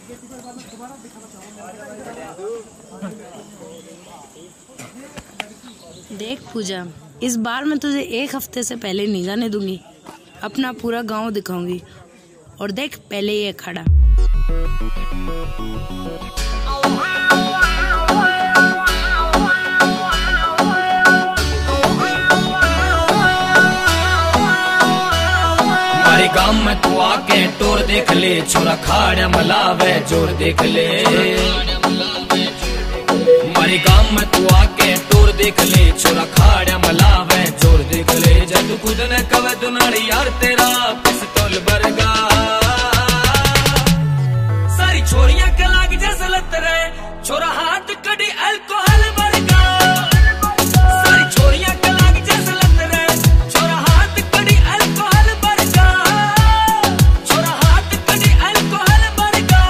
देख पूजा, इस बार मैं तुझे 1 हफ्ते से पहले नहीं जाने दूंगी। अपना पूरा गांव दिखाऊंगी। और देख, पहले ये खड़ा। हमारे गांव में तू आके टोर देख ले, छोरा खाड़ा मलावे जोर देख ले। हमारे गांव में तू आके टोर देख ले, छोरा खाड़ा मलावे जोर देख ले। जब तू खुद ने कवे दुनाड़ी यार तेरा पिस्तौल बरगा। सारी छोरियां कलाग जैसे लत रहे, छोरा हाथ कड़ी अल्कोहल बरगा। सारी छोरियां कलाग जैसे लत रहे, छोरा हाथ कड़ी अल्कोहल बरगा। छोरा हाथ कड़ी अल्कोहल बरगा।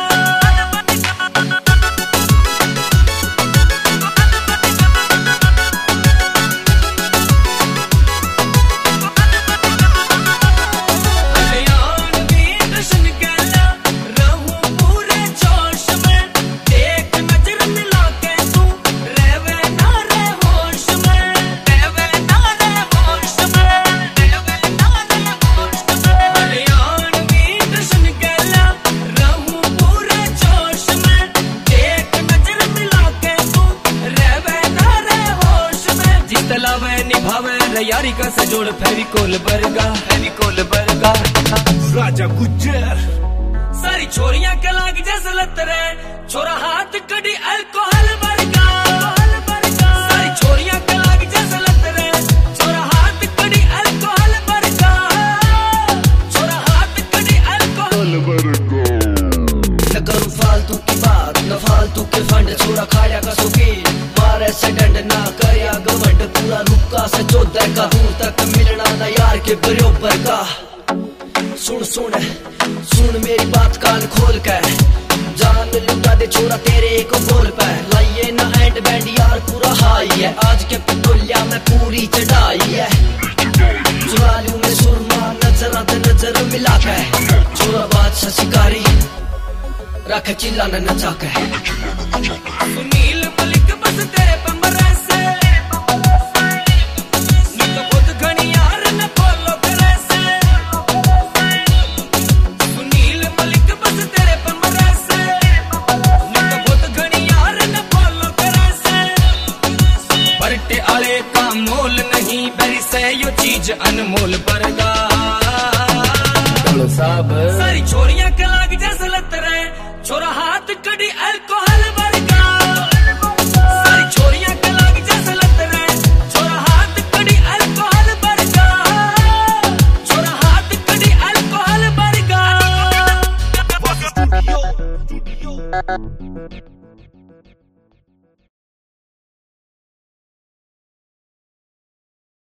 निभावे यारी का सजोड़ फेविकोल बरगा, फेविकोल बरगा। राजा गुज्जर। सारी छोरियां कलाग जैसे लत रहे, छोरा हाथ कड़ी अल्कोहल बरगा। सारी छोरियां कलाग जैसे लत रहे, छोरा हाथ कड़ी अल्कोहल बरगा। छोरा हाथ कड़ी अल्कोहल बरगा। न करूं फालतू की बात, न फालतू के फंड, छोरा खाया का सुखी मारे सेकंड ना करया गवंड। पूरा रुका से चौदह का दूर तक मिलना ना यार के बरोबर का। सुन सुन सुन मेरी बात कान खोल कर, जान लुटा दे छोरा तेरे एक बोल पे। लाइए ना एंड बैंड यार पूरा हाई है, आज के पटोलिया में पूरी चढ़ाई है। चुरा लूं मैं सुरमा नजर आते नजर मिला कर, छोरा बादशाह शिकारी रख चिल्ला न नचा के। सुनील मलिक बस तेरे पे मरसे, नी तो खुद घनी यार न फॉलो करे से। सुनील मलिक बस तेरे पे मरसे, नी तो खुद घनी यार न फॉलो करे से। बरटे आले का मोल नहीं, बेरी से यो चीज अनमोल बरगा। सारी छोरियां कलाग जैसे लत रहे, छोरा हाथ कड़ी अल्कोहल बरगा। सारी छोरियां कलाग जैसे लत रहे, छोरा हाथ कड़ी अल्कोहल बरगा। छोरा हाथ कड़ी अल्कोहल बरगा।